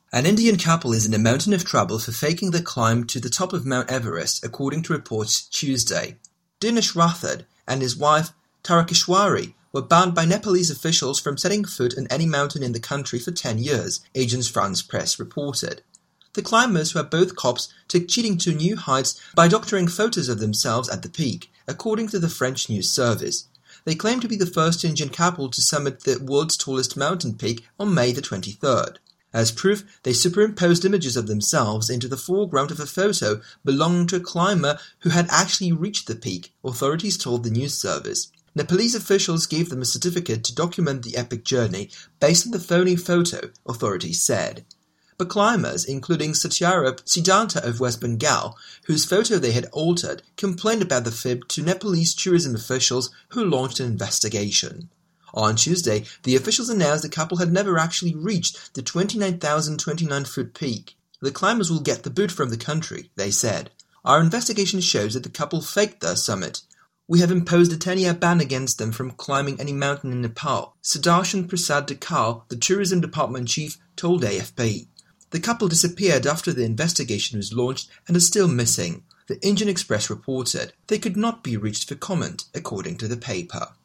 An Indian couple is in a mountain of trouble for faking the climb to the top of Mount Everest, according to reports Tuesday. Dinesh Rathod and his wife Tarakeshwari were banned by Nepalese officials from setting foot on any mountain in the country for 10 years, Agence France Presse reported. The climbers, who are both cops, took cheating to new heights by doctoring photos of themselves at the peak, according to the French news service. They claim to be the first Indian couple to summit the world's tallest mountain peak on May the 23rd. As proof, they superimposed images of themselves into the foreground of a photo belonging to a climber who had actually reached the peak, authorities told the news service. Nepalese officials gave them a certificate to document the epic journey based on the phony photo, authorities said. But climbers, including Satyarap Siddhanta of West Bengal, whose photo they had altered, complained about the fib to Nepalese tourism officials who launched an investigation. On Tuesday, the officials announced the couple had never actually reached the 29,029-foot peak. The climbers will get the boot from the country, they said. Our investigation shows that the couple faked their summit. We have imposed a 10-year ban against them from climbing any mountain in Nepal, Sudarshan Prasad Dakal, the tourism department chief, told AFP. The couple disappeared after the investigation was launched and are still missing, the Indian Express reported. They could not be reached for comment, according to the paper.